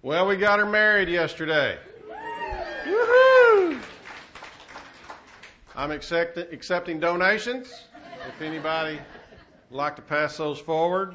Well, we got her married yesterday. Woohoo! I'm accepting donations. If anybody would like to pass those forward.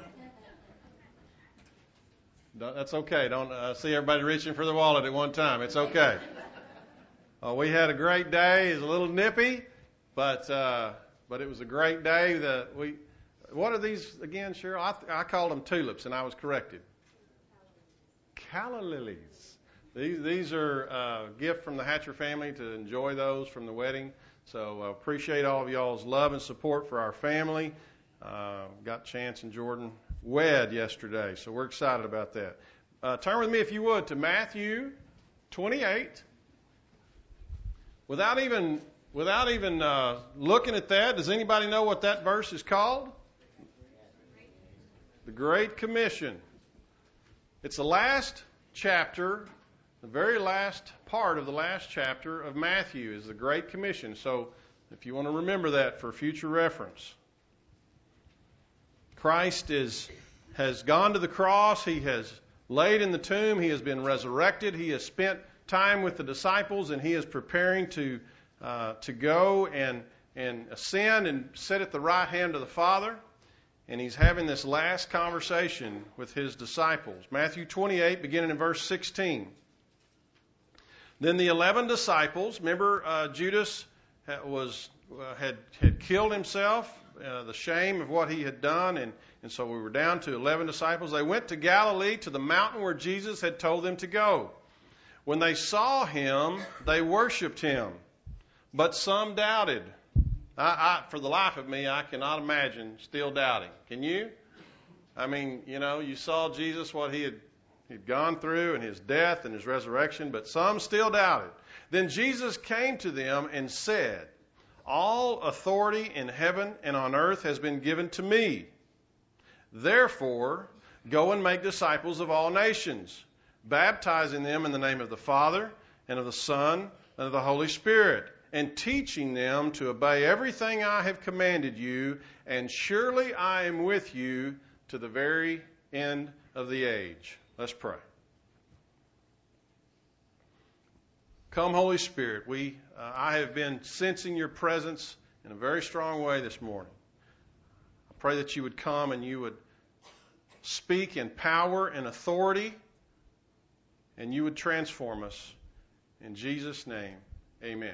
That's okay. Don't see everybody reaching for the wallet at one time. It's okay. We had a great day. It was a little nippy, but it was a great day. What are these again, Cheryl? I called them tulips, and I was corrected. Calla lilies. These are a gift from the Hatcher family to enjoy those from the wedding. So appreciate all of y'all's love and support for our family. Got Chance and Jordan wed yesterday, so we're excited about that. Turn with me, if you would, to Matthew 28. Without even looking at that, does anybody know what that verse is called? The Great Commission. It's the last chapter, the very last part of the last chapter of Matthew is the Great Commission. So if you want to remember that for future reference. Christ has gone to the cross. He has laid in the tomb. He has been resurrected. He has spent time with the disciples, and he is preparing to go and ascend and sit at the right hand of the Father. And he's having this last conversation with his disciples. Matthew 28, beginning in verse 16. Then the 11 disciples, remember Judas had killed himself, the shame of what he had done, and so we were down to 11 disciples. They went to Galilee, to the mountain where Jesus had told them to go. When they saw him, they worshipped him, but some doubted. For the life of me, I cannot imagine still doubting. Can you? I mean, you saw Jesus, what he'd gone through, and his death and his resurrection, but some still doubted. Then Jesus came to them and said, "All authority in heaven and on earth has been given to me. Therefore, go and make disciples of all nations, baptizing them in the name of the Father and of the Son and of the Holy Spirit, and teaching them to obey everything I have commanded you, and surely I am with you to the very end of the age." Let's pray. Come, Holy Spirit. I have been sensing your presence in a very strong way this morning. I pray that you would come and you would speak in power and authority, and you would transform us. In Jesus' name, amen.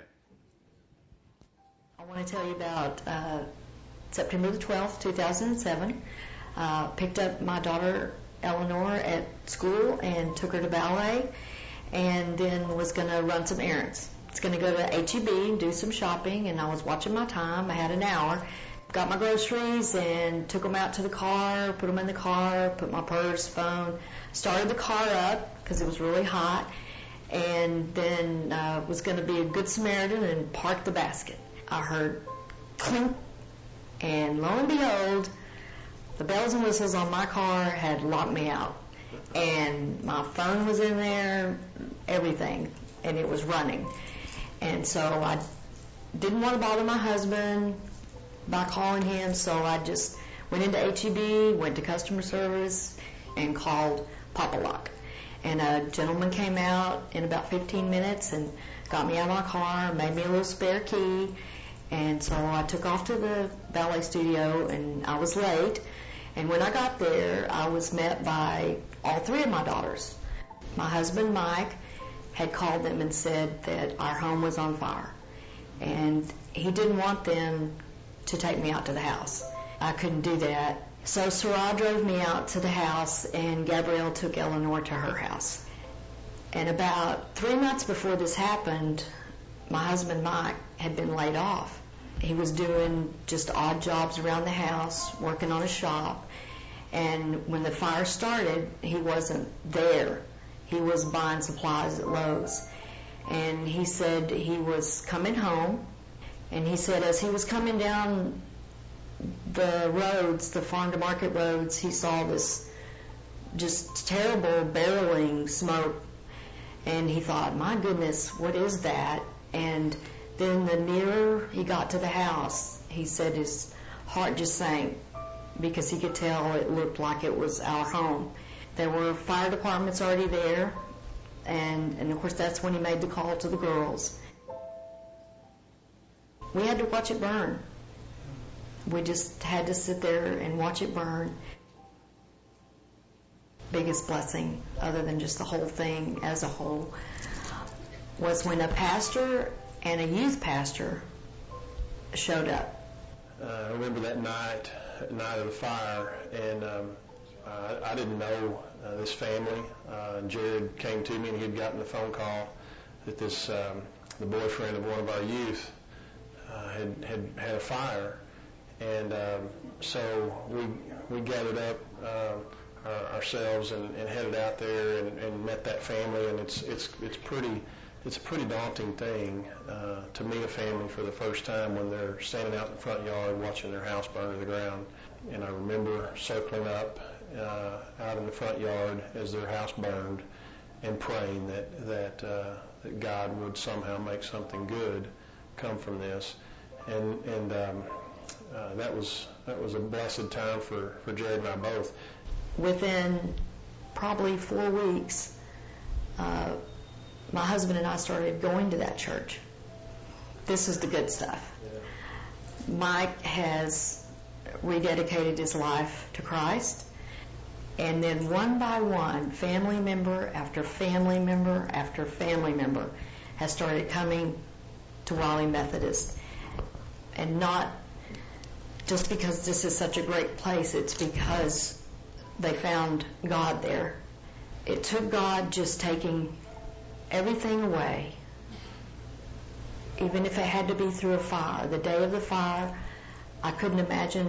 I want to tell you about September the 12th, 2007. Picked up my daughter Eleanor at school and took her to ballet, and then was going to run some errands. It's going to go to H-E-B and do some shopping, and I was watching my time. I had an hour. Got my groceries and took them out to the car, put them in the car, put my purse, phone, started the car up because it was really hot, and then was going to be a good Samaritan and park the basket. I heard clink, and lo and behold, the bells and whistles on my car had locked me out. And my phone was in there, everything, and it was running. And so I didn't want to bother my husband by calling him, so I just went into H-E-B, went to customer service, and called Papa Lock. And a gentleman came out in about 15 minutes and got me out of my car, made me a little spare key. And so I took off to the ballet studio, and I was late. And when I got there, I was met by all three of my daughters. My husband, Mike, had called them and said that our home was on fire. And he didn't want them to take me out to the house. I couldn't do that. So Sarah drove me out to the house, and Gabrielle took Eleanor to her house. And about 3 months before this happened, my husband, Mike, had been laid off. He was doing just odd jobs around the house, working on a shop. And when the fire started, he wasn't there. He was buying supplies at Lowe's. And he said he was coming home. And he said as he was coming down the roads, the farm to market roads, he saw this just terrible barreling smoke. And he thought, my goodness, what is that? And then the nearer he got to the house, he said his heart just sank because he could tell it looked like it was our home. There were fire departments already there, and of course that's when he made the call to the girls. We had to watch it burn. We just had to sit there and watch it burn. Biggest blessing, other than just the whole thing as a whole, was when a pastor and a youth pastor showed up. I remember that night of the fire, and I didn't know this family. Jared came to me, and he had gotten a phone call that the boyfriend of one of our youth had a fire, and so we gathered up ourselves and headed out there and met that family, and it's a pretty daunting thing to meet a family for the first time when they're standing out in the front yard watching their house burn to the ground. And I remember circling up out in the front yard as their house burned and praying that God would somehow make something good come from this. And that was a blessed time for Jared and I both. Within probably 4 weeks, my husband and I started going to that church. This is the good stuff. Yeah. Mike has rededicated his life to Christ, and then one by one, family member after family member after family member has started coming to Raleigh Methodist. And not just because this is such a great place, it's because they found God there. It took God just taking everything away, even if it had to be through a fire. The day of the fire, I couldn't imagine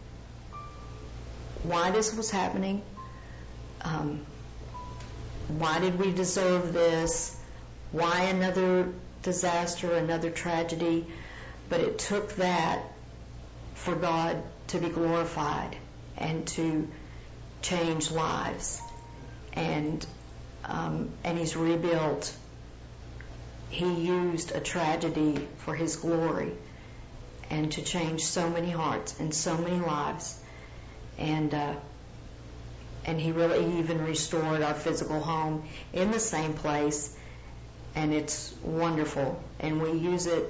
why this was happening. Why did we deserve this? Why another disaster, another tragedy? But it took that for God to be glorified and to change lives. And He's rebuilt. He used a tragedy for His glory and to change so many hearts and so many lives. And He really even restored our physical home in the same place, and it's wonderful. And we use it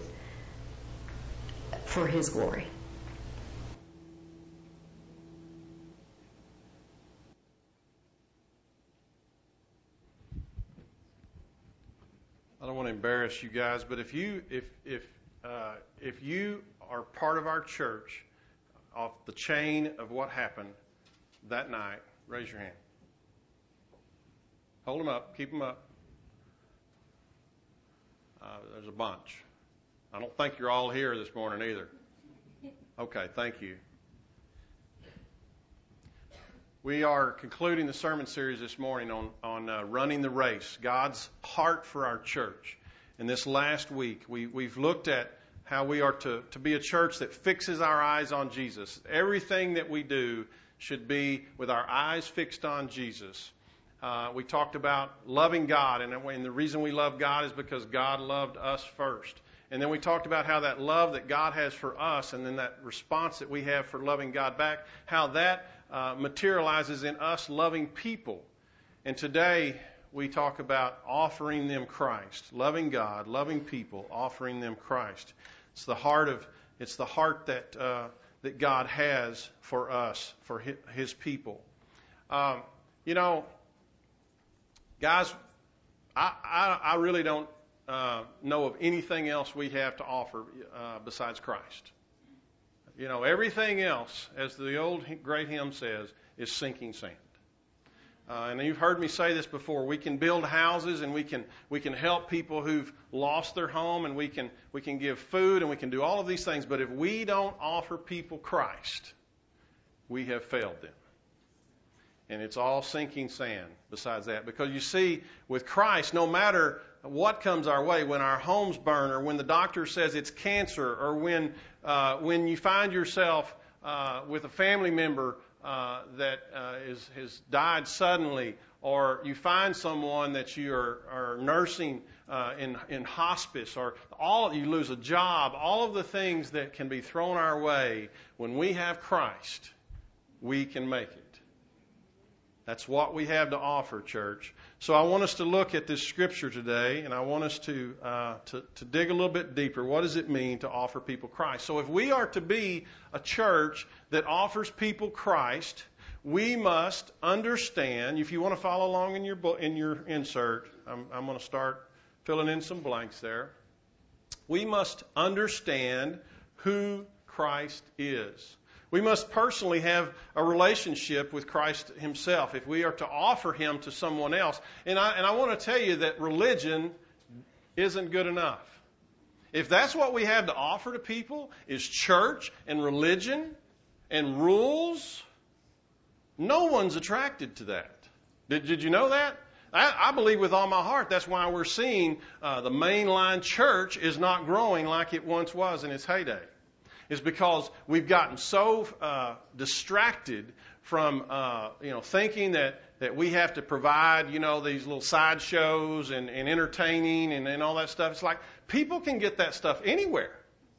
for His glory. I don't want to embarrass you guys, but if you are part of our church, off the chain of what happened that night, raise your hand. Hold them up. Keep them up. There's a bunch. I don't think you're all here this morning either. Okay, thank you. We are concluding the sermon series this morning on running the race, God's heart for our church. And this last week, we've looked at how we are to be a church that fixes our eyes on Jesus. Everything that we do should be with our eyes fixed on Jesus. We talked about loving God, and the reason we love God is because God loved us first. And then we talked about how that love that God has for us, and then that response that we have for loving God back, how that materializes in us loving people. And today we talk about offering them Christ, loving God, loving people, offering them Christ. It's the heart that God has for us, for His people. Guys, I really don't know of anything else we have to offer besides Christ. Everything else, as the old great hymn says, is sinking sand. And you've heard me say this before. We can build houses, and we can help people who've lost their home, and we can give food, and we can do all of these things. But if we don't offer people Christ, we have failed them. And it's all sinking sand besides that. Because you see, with Christ, no matter what comes our way, when our homes burn, or when the doctor says it's cancer, or when you find yourself with a family member that has died suddenly, or you find someone that you are nursing in hospice, or you lose a job, all of the things that can be thrown our way, when we have Christ, we can make it. That's what we have to offer, church. So I want us to look at this scripture today, and I want us to dig a little bit deeper. What does it mean to offer people Christ? So if we are to be a church that offers people Christ, we must understand. If you want to follow along in your insert, I'm going to start filling in some blanks there. We must understand who Christ is. We must personally have a relationship with Christ himself if we are to offer him to someone else. And I want to tell you that religion isn't good enough. If that's what we have to offer to people is church and religion and rules, no one's attracted to that. Did you know that? I believe with all my heart that's why we're seeing the mainline church is not growing like it once was in its heyday. Is because we've gotten so distracted from thinking that we have to provide these little sideshows and entertaining and all that stuff. It's like people can get that stuff anywhere,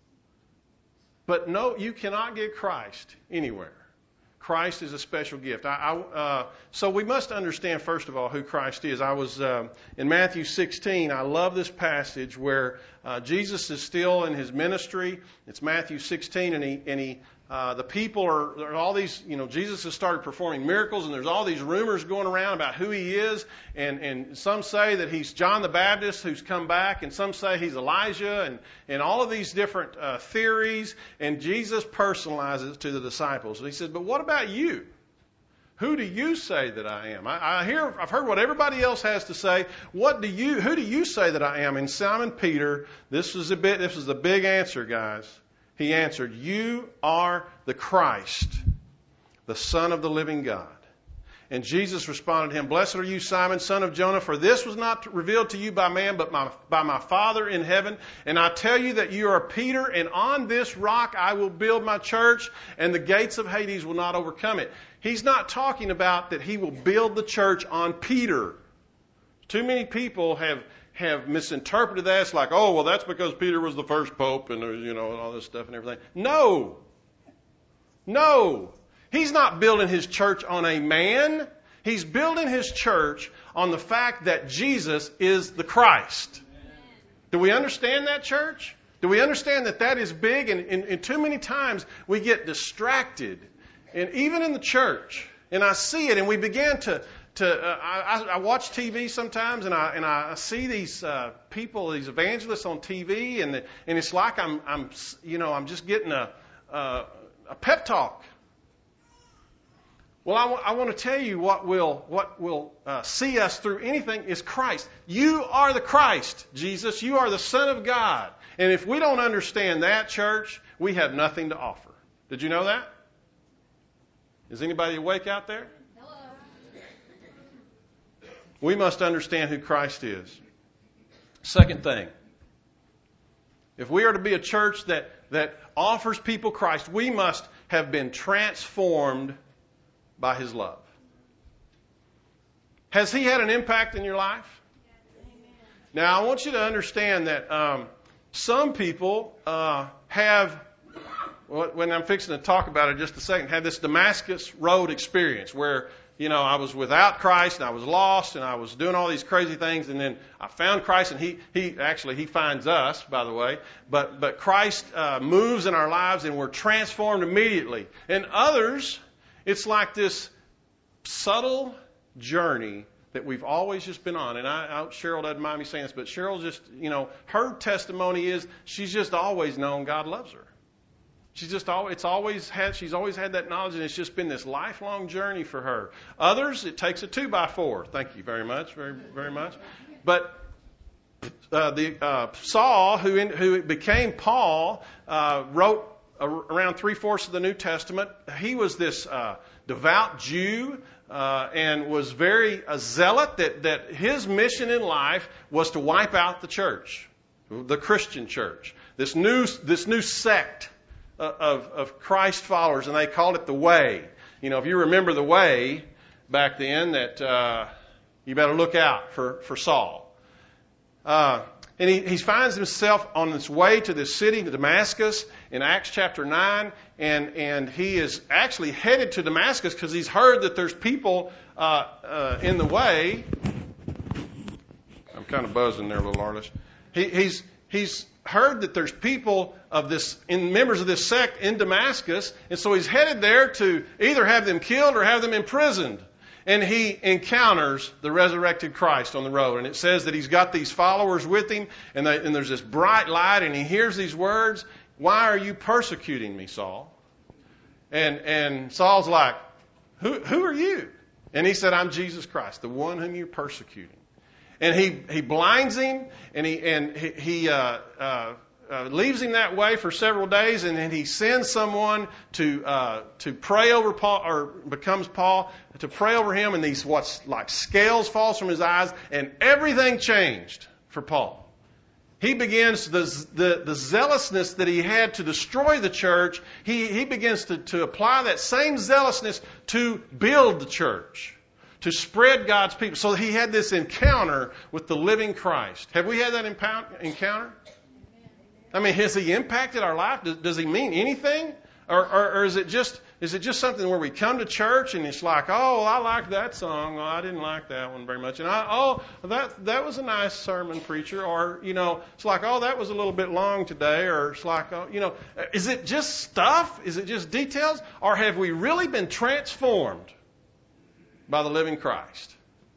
but no, you cannot get Christ anywhere. Christ is a special gift. So we must understand, first of all, who Christ is. I was in Matthew 16. I love this passage where Jesus is still in his ministry. It's Matthew 16, and the people are all these. Jesus has started performing miracles, and there's all these rumors going around about who he is. And some say that he's John the Baptist who's come back, and some say he's Elijah, and all of these different theories. And Jesus personalizes it to the disciples, and he says, "But what about you? Who do you say that I am?" I've heard what everybody else has to say. Who do you say that I am? And Simon Peter, this was the big answer, guys. He answered, "You are the Christ, the Son of the living God." And Jesus responded to him, "Blessed are you, Simon, son of Jonah, for this was not revealed to you by man, but by my Father in heaven. And I tell you that you are Peter, and on this rock I will build my church, and the gates of Hades will not overcome it." He's not talking about that he will build the church on Peter. Too many people have misinterpreted that. It's like, oh, well, that's because Peter was the first pope and all this stuff and everything. No. He's not building his church on a man. He's building his church on the fact that Jesus is the Christ. Do we understand that, church? Do we understand that is big? And too many times we get distracted. And even in the church, and I see it, and we begin I watch TV sometimes, and I see these people, these evangelists on TV, and it's like I'm just getting a pep talk. Well, I want to tell you what will see us through anything is Christ. You are the Christ, Jesus. You are the Son of God. And if we don't understand that, church, we have nothing to offer. Did you know that? Is anybody awake out there? Hello. We must understand who Christ is. Second thing, if we are to be a church that offers people Christ, we must have been transformed by his love. Has he had an impact in your life? Now, I want you to understand that some people have, when I'm fixing to talk about it in just a second, had this Damascus Road experience where, I was without Christ and I was lost and I was doing all these crazy things, and then I found Christ, and he finds us, by the way, but Christ moves in our lives and we're transformed immediately. And others, it's like this subtle journey that we've always just been on. And Cheryl doesn't mind me saying this, but Cheryl just, her testimony is she's just always known God loves her. She's always had that knowledge, and it's just been this lifelong journey for her. Others, it takes a 2x4. Thank you very much, very, very much. But Saul, who became Paul, wrote around 3/4 of the New Testament. He was this devout Jew and was very zealot that his mission in life was to wipe out the church, the Christian church, this new sect of Christ followers, and they called it the Way. If you remember the Way back then, that you better look out for Saul. And he finds himself on his way to this city, Damascus, in Acts chapter 9, and he is actually headed to Damascus because he's heard that there's people in the way. I'm kind of buzzing there, little artist. He's heard that there's people of this, members of this sect in Damascus, and so he's headed there to either have them killed or have them imprisoned. And he encounters the resurrected Christ on the road. And it says that he's got these followers with him, and there's this bright light, and he hears these words, "Why are you persecuting me, Saul?" And Saul's like, Who are you? And he said, "I'm Jesus Christ, the one whom you're persecuting." And he blinds him, and he leaves him that way for several days, and then he sends someone to pray over Paul, or becomes Paul, to pray over him, and these what's like scales falls from his eyes, and everything changed for Paul. He begins the zealousness that he had to destroy the church. He begins to apply that same zealousness to build the church, to spread God's people. So he had this encounter with the living Christ. Have we had that encounter? I mean, has he impacted our life? Does he mean anything? Or is it just something where we come to church and it's like, "Oh, I like that song. Well, I didn't like that one very much. And that was a nice sermon, preacher." Or, it's like, "Oh, that was a little bit long today." Or it's like, is it just stuff? Is it just details? Or have we really been transformed by the living Christ?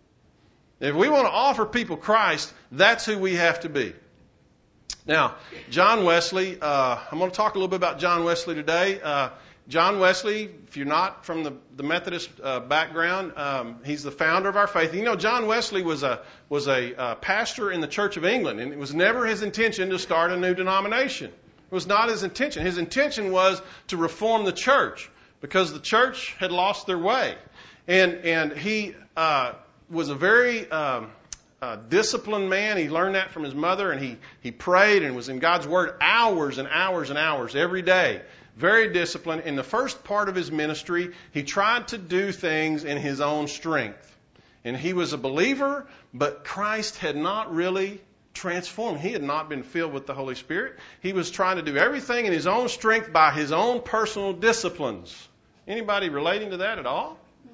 If we want to offer people Christ, that's who we have to be. Now, John Wesley, I'm going to talk a little bit about John Wesley today. John Wesley, if you're not from the Methodist background, he's the founder of our faith. John Wesley was a pastor in the Church of England, and it was never his intention to start a new denomination. It was not his intention. His intention was to reform the church because the church had lost their way. And he was a very disciplined man. He learned that from his mother, and he prayed and was in God's Word hours and hours and hours every day. Very disciplined. In the first part of his ministry, he tried to do things in his own strength. And he was a believer, but Christ had not really transformed. He had not been filled with the Holy Spirit. He was trying to do everything in his own strength by his own personal disciplines. Anybody relating to that at all?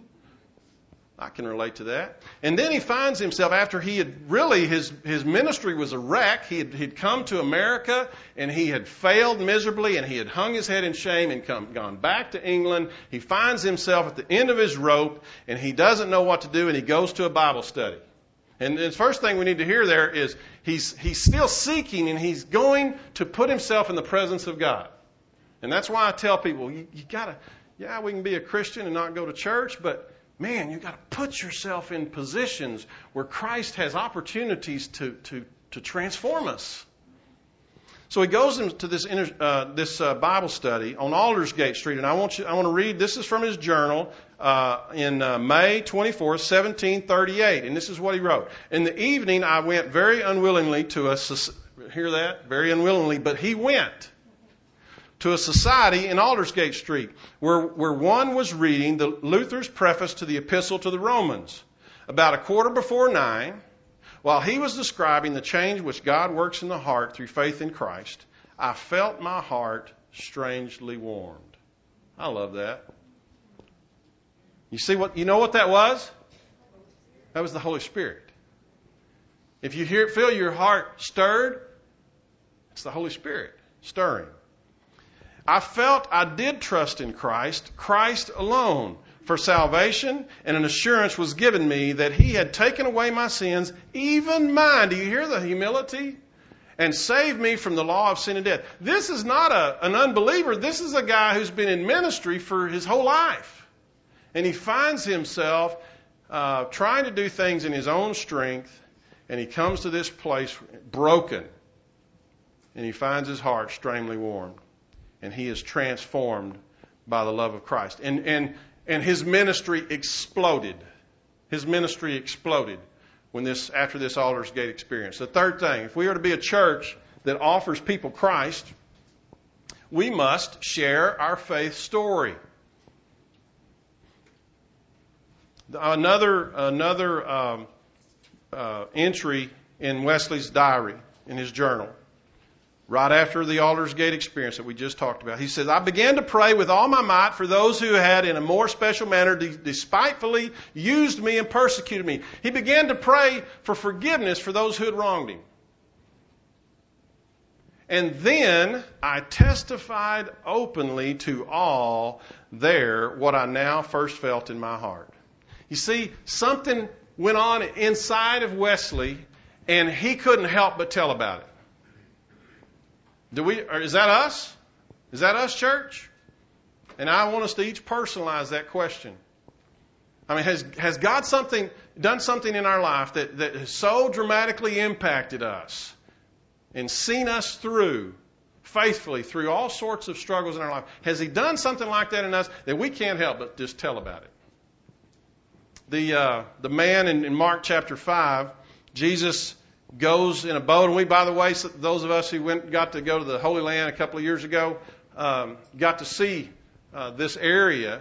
I can relate to that. And then he finds himself, after he had really, his ministry was a wreck. He'd come to America and he had failed miserably and he had hung his head in shame and gone back to England. He finds himself at the end of his rope and he doesn't know what to do, and he goes to a Bible study. And the first thing we need to hear there is he's still seeking, and he's going to put himself in the presence of God. And that's why I tell people, you gotta, we can be a Christian and not go to church, but man, you've got to put yourself in positions where Christ has opportunities to transform us. So he goes into this Bible study on Aldersgate Street, and I want to read. This is from his journal in May 24th, 1738, and this is what he wrote. "In the evening, I went very unwillingly to a hear that very unwillingly, but he went to a society in Aldersgate Street, where one was reading the Luther's preface to the Epistle to the Romans. About 9:15, while he was describing the change which God works in the heart through faith in Christ, I felt my heart strangely warmed." I love that. You know what that was? That was the Holy Spirit. If you feel your heart stirred, it's the Holy Spirit stirring. "I felt I did trust in Christ alone, for salvation, and an assurance was given me that he had taken away my sins, even mine." Do you hear the humility? "And saved me from the law of sin and death." This is not an unbeliever. This is a guy who's been in ministry for his whole life. And he finds himself trying to do things in his own strength, and he comes to this place broken, and he finds his heart strangely warmed. And he is transformed by the love of Christ. And his ministry exploded. His ministry exploded after this Aldersgate experience. The third thing, if we are to be a church that offers people Christ, we must share our faith story. Another, entry in Wesley's diary, in his journal. right after the Alder's Gate experience that we just talked about. He says, I began to pray with all my might for those who had in a more special manner despitefully used me and persecuted me. He began to pray for forgiveness for those who had wronged him. And then I testified openly to all there what I now first felt in my heart. You see, something went on inside of Wesley, and he couldn't help but tell about it. Is that us? Is that us, church? And I want us to each personalize that question. I mean, has God done something in our life that has so dramatically impacted us and seen us through faithfully through all sorts of struggles in our life? Has He done something like that in us that we can't help but just tell about it? The man in Mark chapter 5, Jesus goes in a boat, and we, by the way, those of us who got to go to the Holy Land a couple of years ago, got to see this area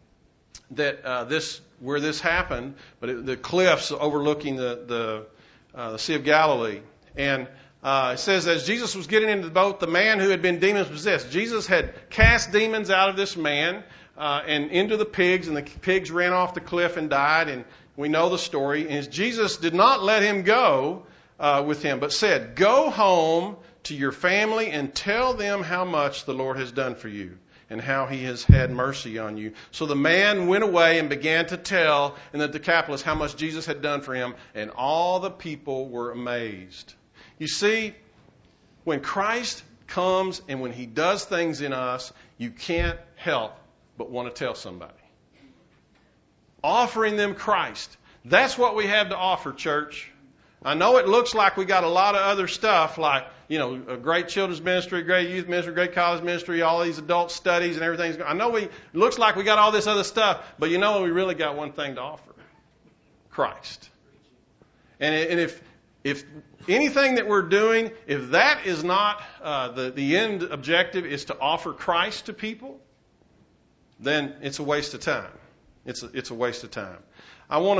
where this happened, but the cliffs overlooking the Sea of Galilee. And it says, as Jesus was getting into the boat, the man who had been demon possessed, Jesus had cast demons out of this man and into the pigs, and the pigs ran off the cliff and died, and we know the story. And Jesus did not let him go with him, but said, go home to your family and tell them how much the Lord has done for you and how He has had mercy on you. So the man went away and began to tell in the Decapolis how much Jesus had done for him, and all the people were amazed. You see, when Christ comes and when He does things in us, you can't help but want to tell somebody. Offering them Christ. That's what we have to offer, church. I know it looks like we got a lot of other stuff, like, a great children's ministry, great youth ministry, great college ministry, all these adult studies and everything. I know it looks like we got all this other stuff, but we really got one thing to offer. Christ. And if anything that we're doing, if that is not the end objective is to offer Christ to people, then it's a waste of time. It's a waste of time. I want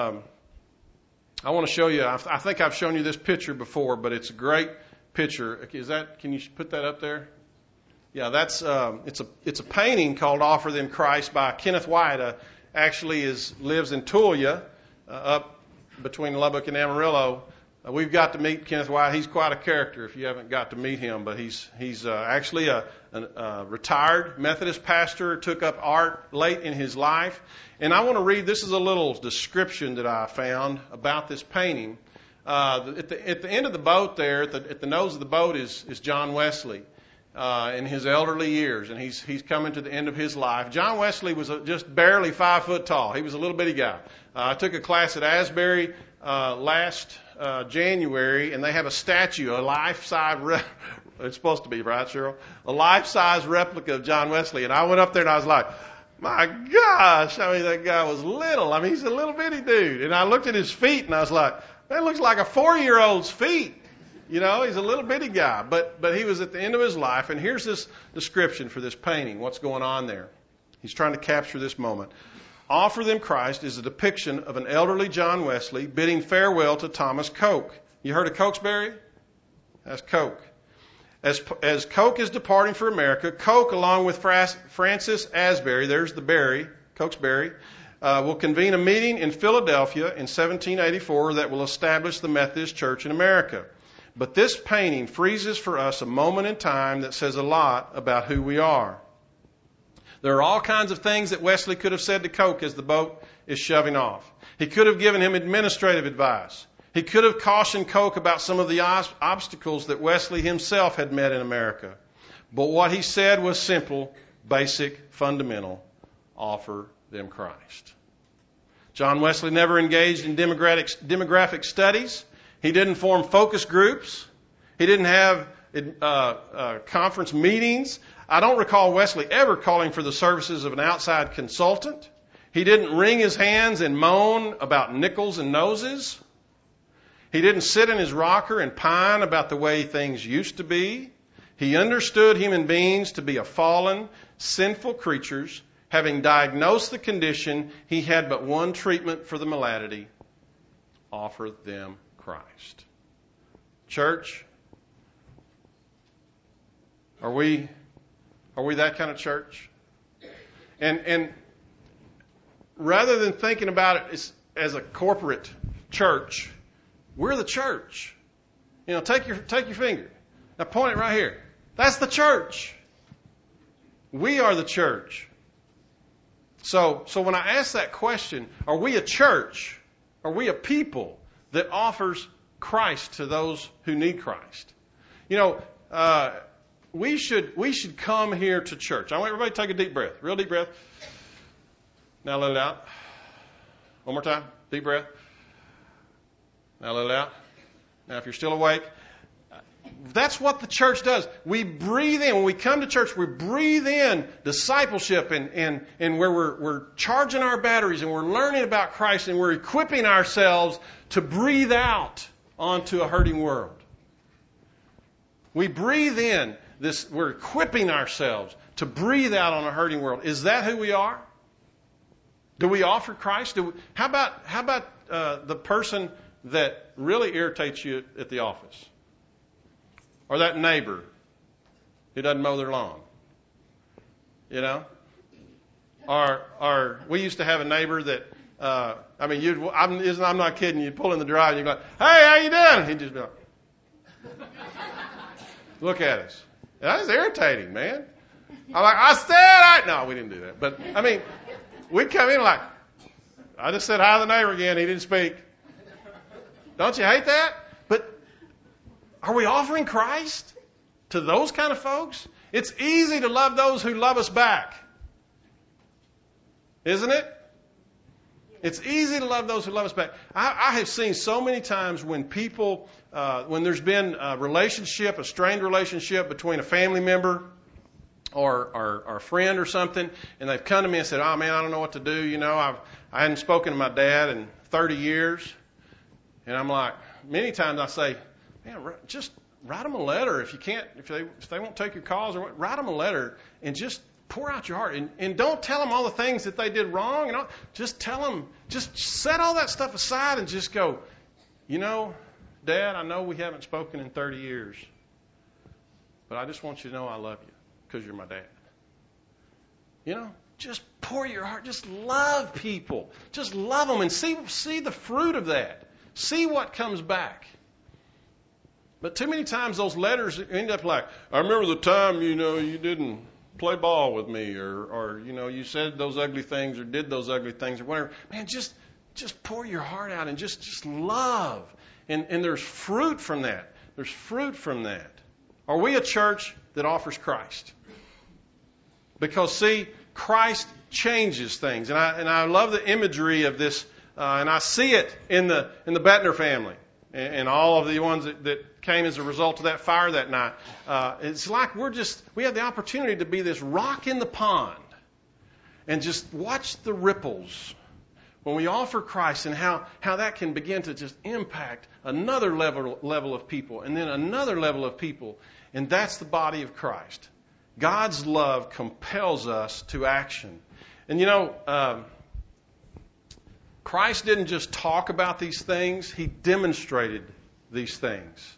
to show you. I think I've shown you this picture before, but it's a great picture. Can you put that up there? Yeah, that's it's a painting called "Offer Them Christ" by Kenneth Wyatt. Actually, lives in Tulia, up between Lubbock and Amarillo. We've got to meet Kenneth Wyatt. He's quite a character if you haven't got to meet him. But he's actually a retired Methodist pastor, took up art late in his life. And I want to read, this is a little description that I found about this painting. At the end of the boat there, at the nose of the boat is John Wesley in his elderly years. And he's coming to the end of his life. John Wesley was just barely 5 foot tall. He was a little bitty guy. I took a class at Asbury last January, and they have a statue, a life-size it's supposed to be, right, Cheryl? A life-size replica of John Wesley. And I went up there and I was like, my gosh, that guy was little. He's a little bitty dude. And I looked at his feet and I was like, that looks like a 4-year-old's feet. He's a little bitty guy. But he was at the end of his life. And here's this description for this painting, what's going on there. He's trying to capture this moment. Offer Them Christ is a depiction of an elderly John Wesley bidding farewell to Thomas Coke. You heard of Cokesbury? That's Coke. As Coke is departing for America, Coke, along with Francis Asbury, there's the Berry, Cokesbury, will convene a meeting in Philadelphia in 1784 that will establish the Methodist Church in America. But this painting freezes for us a moment in time that says a lot about who we are. There are all kinds of things that Wesley could have said to Coke as the boat is shoving off. He could have given him administrative advice. He could have cautioned Coke about some of the obstacles that Wesley himself had met in America. But what he said was simple, basic, fundamental. Offer them Christ. John Wesley never engaged in demographic studies. He didn't form focus groups. He didn't have conference meetings. I don't recall Wesley ever calling for the services of an outside consultant. He didn't wring his hands and moan about nickels and noses. He didn't sit in his rocker and pine about the way things used to be. He understood human beings to be a fallen, sinful creatures. Having diagnosed the condition, he had but one treatment for the malady: offer them Christ. Church, Are we that kind of church? And rather than thinking about it as a corporate church, we're the church. You know, take your finger. Now point it right here. That's the church. We are the church. So when I ask that question, are we a church? Are we a people that offers Christ to those who need Christ? You know, we should come here to church. I want everybody to take a deep breath, real deep breath. Now let it out. One more time, deep breath. Now let it out. Now if you're still awake, that's what the church does. We breathe in. When we come to church, we breathe in discipleship and where we're charging our batteries and we're learning about Christ and we're equipping ourselves to breathe out onto a hurting world. We breathe in this, we're equipping ourselves to breathe out on a hurting world. Is that who we are? Do we offer Christ? How about the person that really irritates you at the office? Or that neighbor who doesn't mow their lawn? You know? Or we used to have a neighbor that, I'm not kidding, you'd pull in the drive and you'd go, hey, how you doing? He'd just be like, look at us. That was irritating, man. I'm like, no, we didn't do that. But, we'd come in like, I just said hi to the neighbor again. He didn't speak. Don't you hate that? But are we offering Christ to those kind of folks? It's easy to love those who love us back. Isn't it? It's easy to love those who love us back. I have seen so many times when people, when there's been a strained relationship between a family member or a friend or something, and they've come to me and said, oh man, I don't know what to do. You know, I hadn't spoken to my dad in 30 years. And I'm like, many times I say, man, just write them a letter. If you can't, if they won't take your calls, or write them a letter and just pour out your heart. And don't tell them all the things that they did wrong. And just tell them, just set all that stuff aside and just go, you know, Dad, I know we haven't spoken in 30 years, but I just want you to know I love you because you're my dad. You know, just pour your heart. Just love people. Just love them and see the fruit of that. See what comes back. But too many times those letters end up like, I remember the time, you know, you didn't play ball with me or you know, you said those ugly things or did those ugly things or whatever. Man, just pour your heart out and just love. And there's fruit from that. There's fruit from that. Are we a church that offers Christ? Because, see, Christ changes things. And I love the imagery of this, and I see it in the Bettner family and all of the ones that came as a result of that fire that night. It's like we have the opportunity to be this rock in the pond and just watch the ripples when we offer Christ and how that can begin to just impact another level of people and then another level of people. And that's the body of Christ. God's love compels us to action. And you know, Christ didn't just talk about these things, He demonstrated these things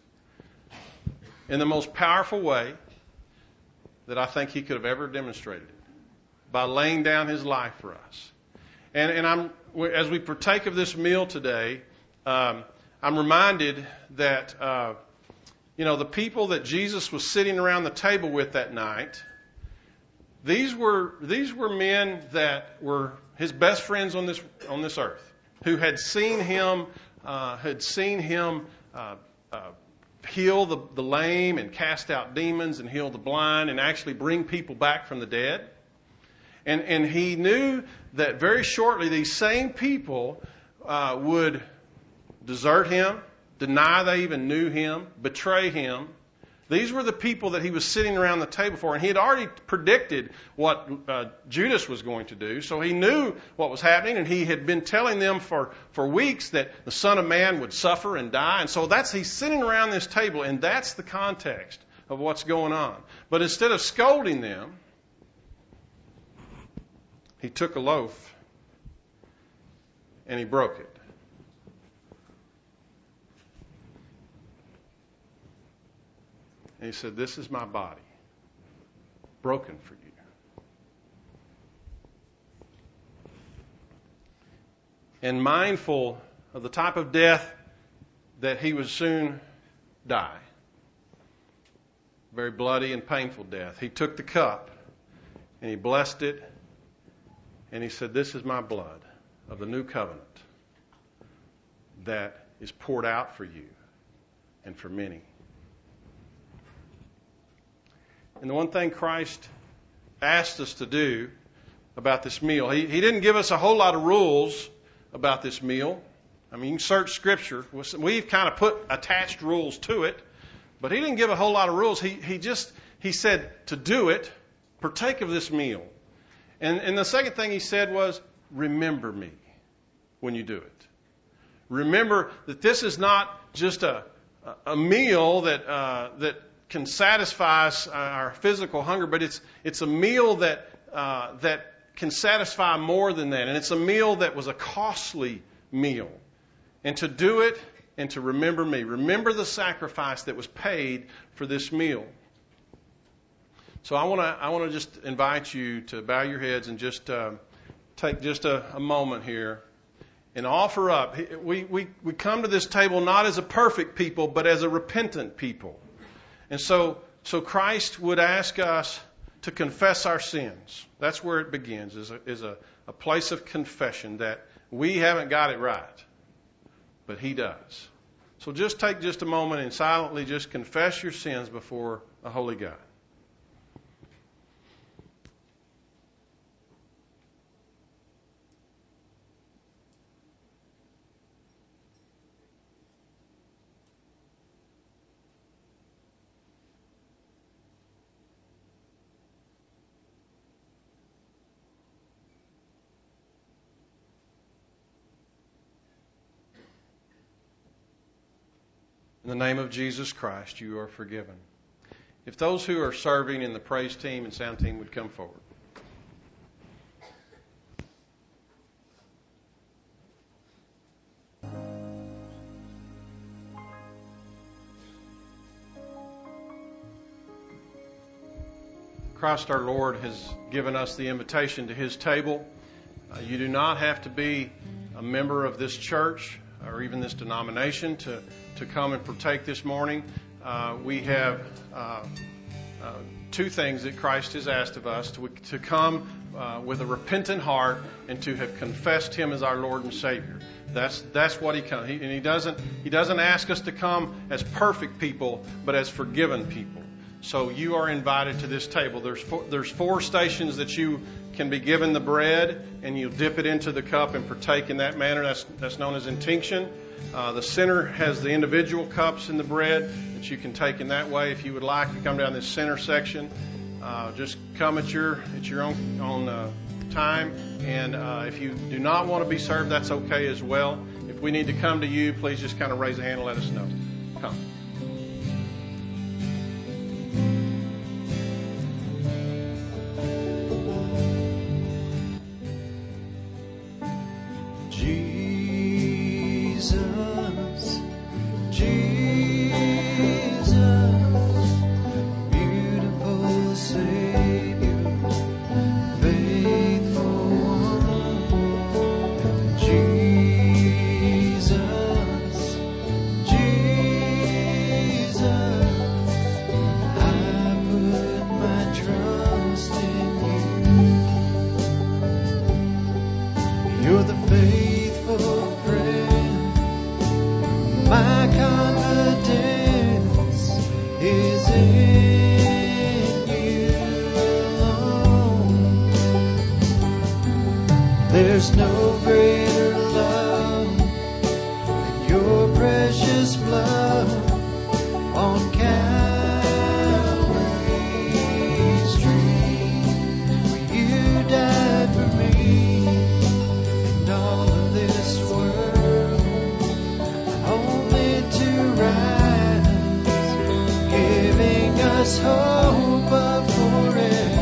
in the most powerful way that I think He could have ever demonstrated it, by laying down His life for us. And as we partake of this meal today, I'm reminded that the people that Jesus was sitting around the table with that night, these were men that were His best friends on this earth, who had seen Him heal the lame and cast out demons and heal the blind and actually bring people back from the dead. And He knew that very shortly these same people would desert Him, deny they even knew Him, betray Him. These were the people that He was sitting around the table for. And He had already predicted what Judas was going to do. So He knew what was happening. And He had been telling them for weeks that the Son of Man would suffer and die. And so He's sitting around this table. And that's the context of what's going on. But instead of scolding them, He took a loaf and He broke it. And He said, "This is my body, broken for you. And mindful of the type of death that he would soon die, very bloody and painful death, he took the cup and he blessed it and he said, "This is my blood of the new covenant that is poured out for you and for many." And the one thing Christ asked us to do about this meal, he didn't give us a whole lot of rules about this meal. I mean, you can search Scripture. We've kind of put attached rules to it, but he didn't give a whole lot of rules. He said to do it, partake of this meal. And the second thing he said was, remember me when you do it. Remember that this is not just a meal that can satisfy our physical hunger, but it's a meal that can satisfy more than that. And it's a meal that was a costly meal. And to do it and to remember me. Remember the sacrifice that was paid for this meal. So I want to just invite you to bow your heads and just take just a moment here and offer up. We come to this table not as a perfect people, but as a repentant people. And so Christ would ask us to confess our sins. That's where it begins, is a place of confession that we haven't got it right, but He does. So just take just a moment and silently just confess your sins before a holy God. In the name of Jesus Christ, you are forgiven. If those who are serving in the praise team and sound team would come forward. Christ our Lord has given us the invitation to His table. You do not have to be a member of this church or even this denomination to come and partake this morning. We have two things that Christ has asked of us: to come with a repentant heart and to have confessed Him as our Lord and Savior. That's what He comes. And He doesn't ask us to come as perfect people, but as forgiven people. So you are invited to this table. There's four stations that you can be given the bread, and you dip it into the cup and partake in that manner. That's known as intinction. The center has the individual cups in the bread that you can take in that way. If you would like to come down this center section, just come at your own time. And if you do not want to be served, that's okay as well. If we need to come to you, please just kind of raise a hand and let us know. Come. There's no greater love than your precious blood on Calvary's tree, where you died for me and all of this world, only to rise, giving us hope of forever.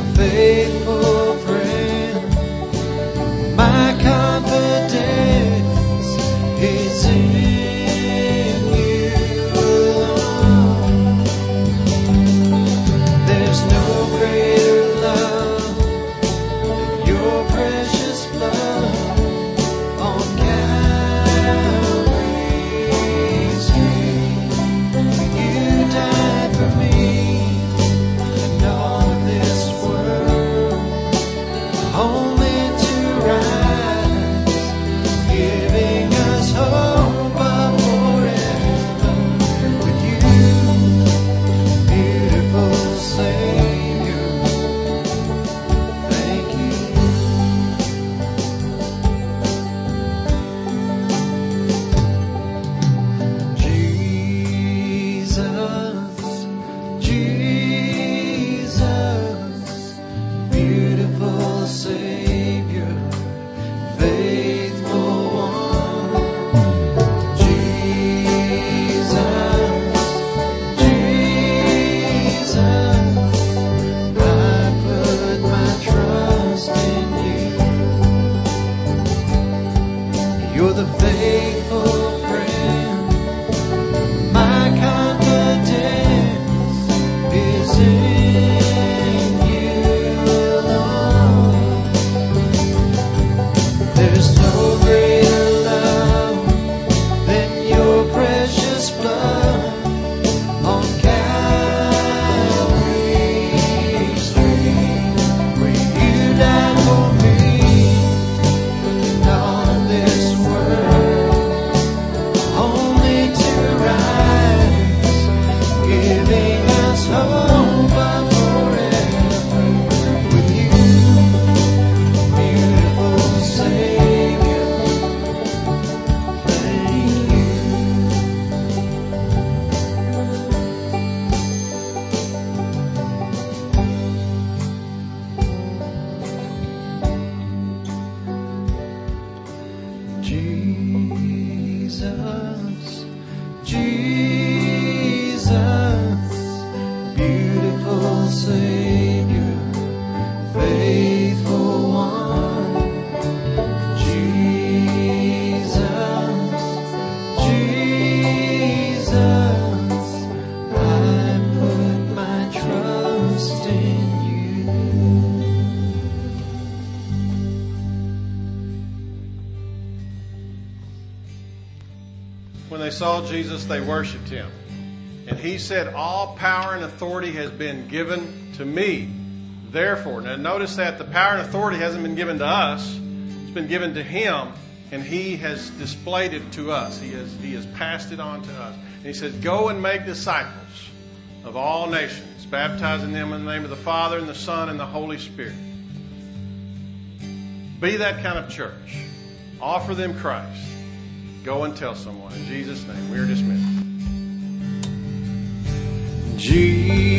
the faithful friend. My confidence is in you alone. There's no greater love than your precious blood on Calvary's tree. You died for me and all of this world, only to rise, giving us hope of forever with you, beautiful Savior. Thank you. Jesus, beautiful Savior, faithful one. Jesus, I put my trust in you. You're the faithful friend. My confidence is in you alone. There's no greater love than your precious blood on Calvary's tree, where you died for me and all of this world, only to rise, giving us hope of forever with you, beautiful Savior. Thank you. Jesus, Jesus, beautiful Savior, faithful one. Jesus, Jesus, I put my trust in you. When they saw Jesus, they worshiped him. And he said, all power and authority has been given to me. Therefore, now notice that the power and authority hasn't been given to us. It's been given to him, and he has displayed it to us. He has passed it on to us. And he said, go and make disciples of all nations, baptizing them in the name of the Father and the Son and the Holy Spirit. Be that kind of church. Offer them Christ. Go and tell someone. In Jesus' name, we are dismissed. Jesus.